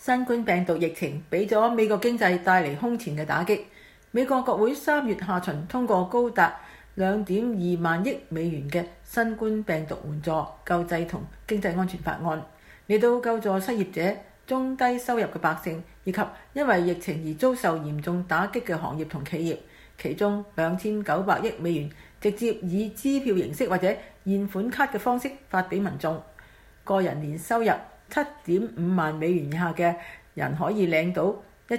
新冠病毒疫情俾咗美國經濟帶嚟空前嘅打擊。美國國會3月下旬通過高達2.2萬億美元嘅新冠病毒援助、救濟同經濟安全法案，嚟到救助失業者、中低收入嘅百姓，以及因為疫情而遭受嚴重打擊嘅行業同企業。其中2900億美元直接以支票形式或者現款卡嘅方式發俾民眾。個人年收入7.5萬美元以下嘅人可以領到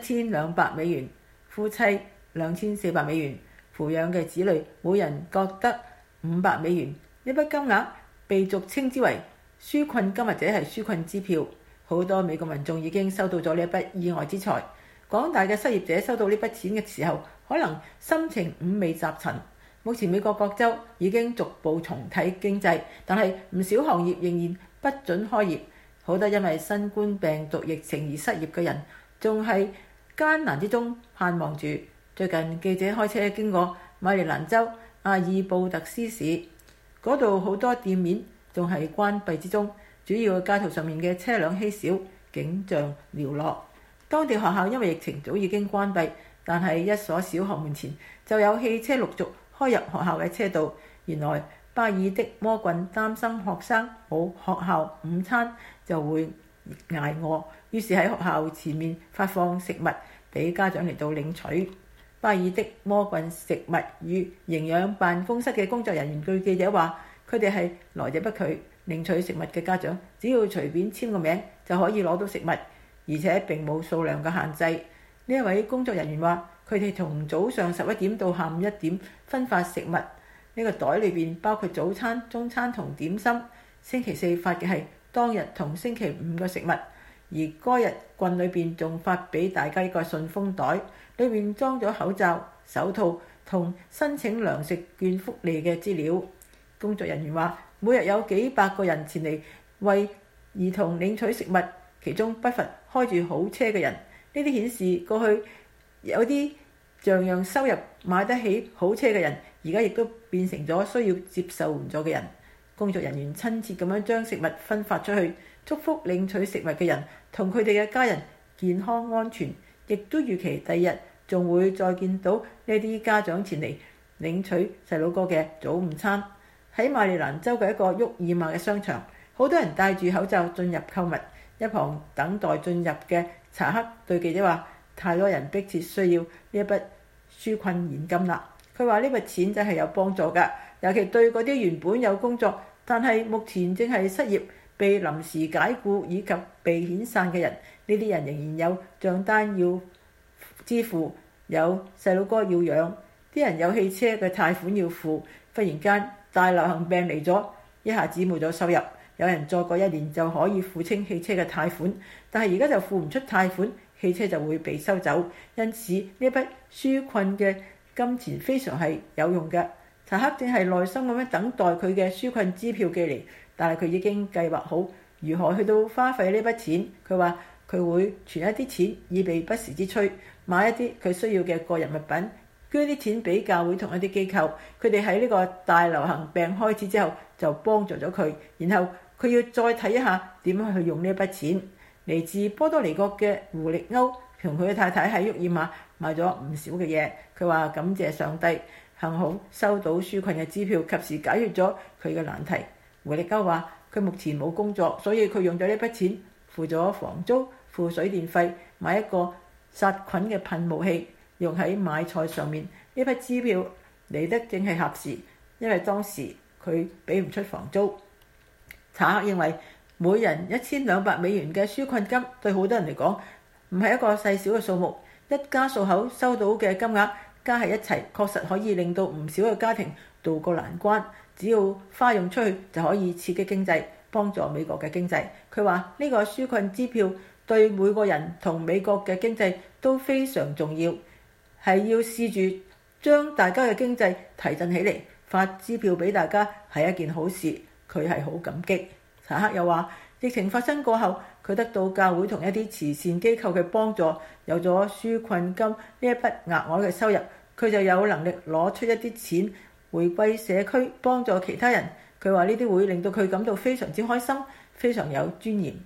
1200美元，夫妻2400美元，撫養嘅子女每人各得500美元。呢筆金額被俗稱之為紓困金或者係紓困支票。好多美國民眾已經收到咗呢一筆意外之財。廣大嘅失業者收到呢筆錢嘅時候，可能心情五味雜陳。目前美國各州已經逐步重啟經濟，但係唔少行業仍然不准開業。好多因為新冠病毒疫情而失業嘅人，仲係艱難之中盼望住。最近記者開車經過馬里蘭州阿爾布特斯市，嗰度好多店面仲係關閉之中，主要街頭上面嘅車輛稀少，景象寥落。當地學校因為疫情早已經關閉，但係一所小學門前就有汽車陸續開入學校嘅車道。原來巴爾的摩郡擔心學生冇學校午餐就會捱餓，於是喺學校前面發放食物俾家長嚟到領取。巴爾的摩郡食物與營養辦公室嘅工作人員據記者話，佢哋係來者不拒，領取食物嘅家長只要隨便簽個名就可以攞到食物，而且並冇數量嘅限制。呢一位工作人員話，佢哋從早上11點到下午1點分發食物，呢個袋裏邊包括早餐、中餐同點心。星期四發嘅係當日同星期五嘅食物，而該日郡裏邊仲發俾大家一個信封袋，裏面裝咗口罩、手套同申請糧食券福利嘅資料。工作人員話，每日有幾百個人前嚟為兒童領取食物，其中不乏開住好車嘅人。呢啲顯示過去有啲像樣收入買得起好車嘅人，而家亦都變成咗需要接受援助嘅人。工作人員親切咁樣將食物分發出去，祝福領取食物嘅人同佢哋嘅家人健康安全，亦都預期第二日仲會再見到呢啲家長前嚟領取細佬哥嘅早午餐。喺馬里蘭州嘅一個沃爾瑪嘅商場，好多人戴住口罩進入購物。一旁等待進入嘅查克對記者話，太多人迫切需要呢一筆紓困現金啦。佢話呢筆錢真係有幫助㗎，尤其對嗰啲原本有工作但係目前正係失業、被臨時解僱以及被遣散嘅人。呢啲人仍然有帳單要支付，有細佬哥要養，啲人有汽車嘅貸款要付。忽然間大流行病嚟咗，一下子冇咗收入。有人再過1年就可以付清汽車嘅貸款，但係而家就付唔出貸款，汽車就會被收走。因此呢一筆紓困嘅金錢非常係有用嘅。查克正係耐心咁樣等待佢嘅紓困支票寄嚟，但係佢已經計劃好如何去到花費呢筆錢。佢話佢會存一啲錢以備不時之需，買一啲佢需要嘅個人物品，捐啲錢俾教會同一啲機構。佢哋喺呢個大流行病開始之後就幫助咗佢，然後佢要再睇一下點樣去用呢一筆錢。嚟自波多黎各嘅胡力歐同佢嘅太太喺沃爾瑪買咗唔少嘅嘢。佢話感謝上帝，幸好收到紓困嘅支票，及時解決咗佢嘅難題。胡力歐話佢目前冇工作，所以佢用咗呢筆錢付咗房租、付水電費，買一個殺菌嘅噴霧器用喺買菜上面。呢筆支票嚟得正係合時，因為當時佢俾唔出房租。查克認為每人1200美元嘅紓困金對好多人嚟講唔係一個細小嘅數目，一家數口收到嘅金額加喺一齊，確實可以令到唔少嘅家庭渡過難關。只要花用出去就可以刺激經濟，幫助美國嘅經濟。佢話呢個紓困支票對每個人同美國嘅經濟都非常重要，係要試住將大家嘅經濟提振起嚟。發支票俾大家係一件好事，佢係好感激。查克又話，疫情發生過後，佢得到教會同一啲慈善機構嘅幫助，有咗紓困金呢一筆額外嘅收入，佢就有能力攞出一啲錢回歸社區，幫助其他人。佢話呢啲會令到佢感到非常之開心，非常有尊嚴。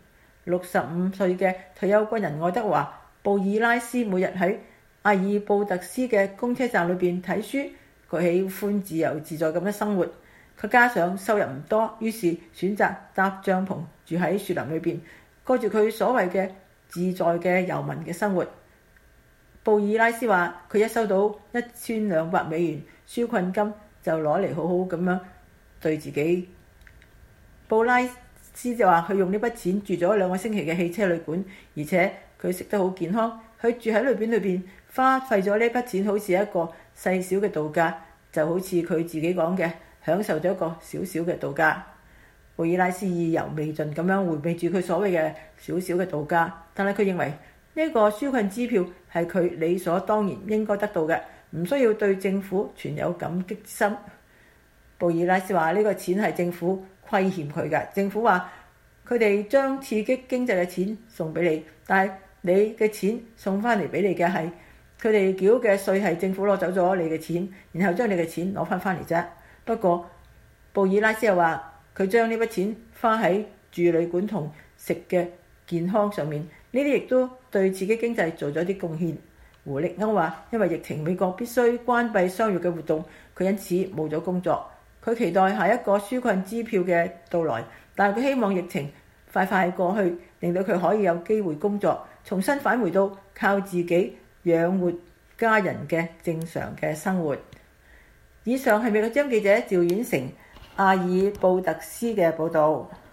65歲嘅退休軍人愛德華·布爾拉斯每日喺阿爾布特斯嘅公車站裏邊睇書，佢喜歡自由自在咁樣生活。佢加上收入唔多，於是選擇搭帳篷住喺樹林裏邊，過住佢所謂嘅自在嘅遊民嘅生活。布爾拉斯話：佢一收到1200美元紓困金，就攞嚟好好咁樣對自己。布拉斯就話：佢用呢筆錢住咗2個星期嘅汽車旅館，而且佢食得好健康。佢住喺旅館裏邊，花費咗呢筆錢好似一個細小嘅度假，就好似佢自己講嘅，享受咗一個小小嘅度假。布爾拉斯意猶未盡咁樣回味住佢所謂嘅小小嘅度假，但係佢認為呢個紓困支票係佢理所當然應該得到嘅，唔需要對政府存有感激之心。布爾拉斯話：呢個錢係政府虧欠佢嘅，政府話佢哋將刺激經濟嘅錢送俾你，但係你嘅錢送翻嚟俾你嘅係佢哋繳嘅稅，係政府攞走咗你嘅錢，然後將你嘅錢攞翻嚟啫。不過布爾拉斯又話佢將呢筆錢花喺住旅館同食嘅健康上面，呢啲亦都對刺激經濟做咗啲貢獻。胡力歐話：因為疫情，美國必須關閉商業嘅活動，佢因此冇咗工作。佢期待下一個紓困支票嘅到來，但係佢希望疫情快快過去，令到佢可以有機會工作，重新返回到靠自己養活家人嘅正常嘅生活。以上係美國之音記者趙婉成阿爾布特斯嘅報導。